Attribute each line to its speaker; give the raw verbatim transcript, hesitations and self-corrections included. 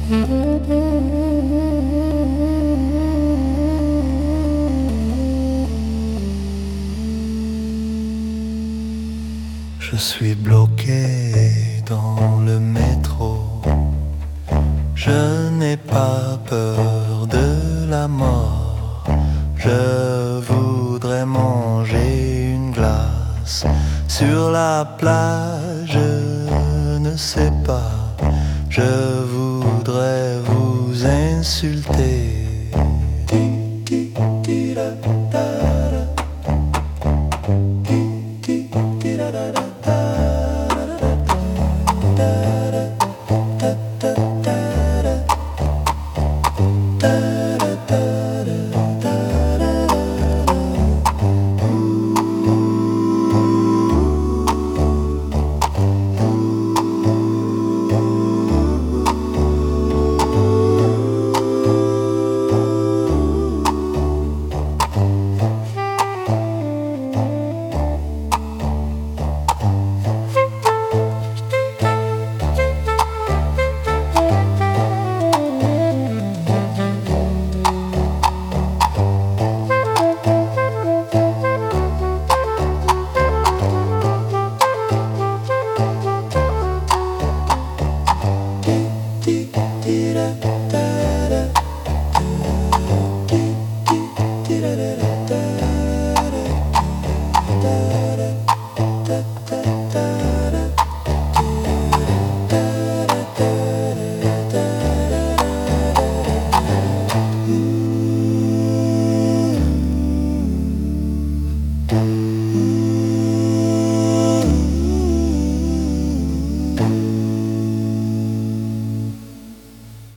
Speaker 1: Je suis bloqué dans le métro. Je n'ai pas peur de la mort. Je voudrais manger une glace sur la plage, je ne sais pas. Je voudrais vous insulter. Mm-hmm.